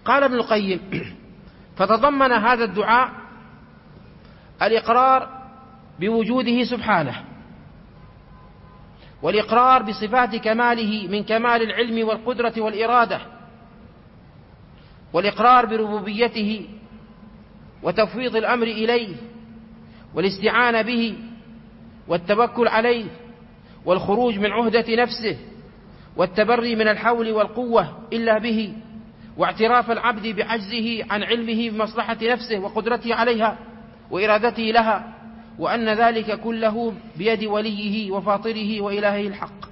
قال ابن القيم: فتضمن هذا الدعاء الإقرار بوجوده سبحانه، والإقرار بصفات كماله من كمال العلم والقدرة والإرادة، والإقرار بربوبيته وتفويض الأمر إليه والاستعانة به والتوكل عليه والخروج من عهدة نفسه والتبري من الحول والقوة إلا به، واعتراف العبد بعجزه عن علمه بمصلحة نفسه وقدرته عليها وإرادته لها، وأن ذلك كله بيد وليه وفاطره وإلهه الحق.